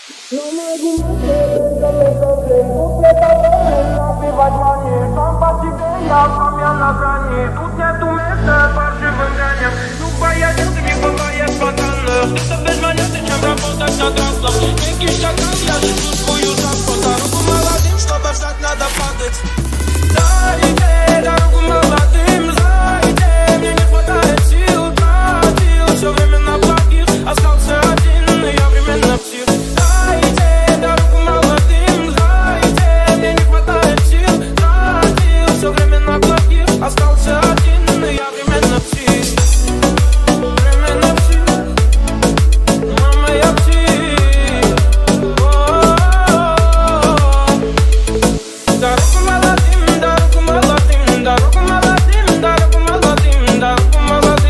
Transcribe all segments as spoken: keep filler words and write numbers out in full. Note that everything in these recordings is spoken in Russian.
No могу напивать мани, сам по себе, я сам я на грани. Тут нету места паршивым граням. Любая девка не бывает спонтанно. Что-то без монеты, чем работать на траслах. Некий шаган, я же чувствую запах. Дорогу молодым, чтобы встать, надо падать. Дайте дорогу молодым, знаете, мне не хватает сил. Тратил все время на плохих, остался один, и я временно псих. Дайте дорогу молодым, знаете, мне не хватает сил. Тратил все время на плохих, остался один, и я временно псих. Временно псих, мама, я псих. Дорогу молодым, дорогу молодым, дорогу молодым, дорогу молодым, дорогу молодым.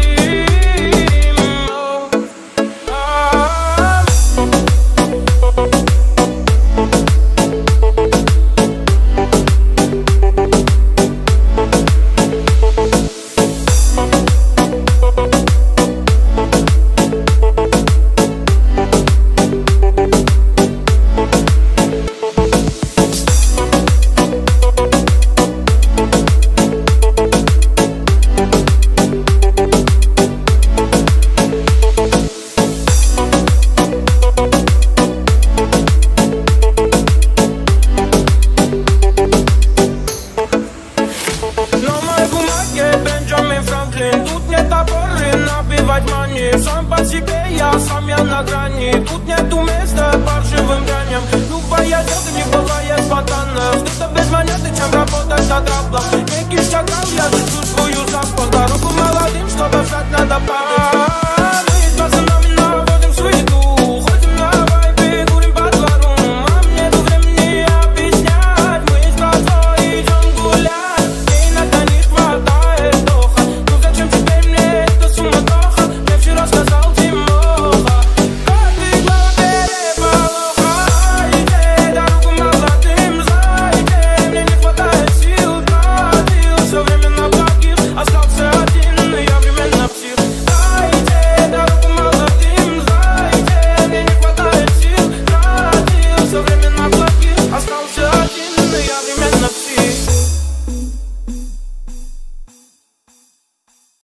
Сам по себе, я сам я на грани. Тут нету места паршивым граням. Любая девка не бывает спонтанно. Что-то без монеты, чем работать на траблах. Некий шагал, я же чувствую запах. Дорогу молодым, чтобы встать, надо падать.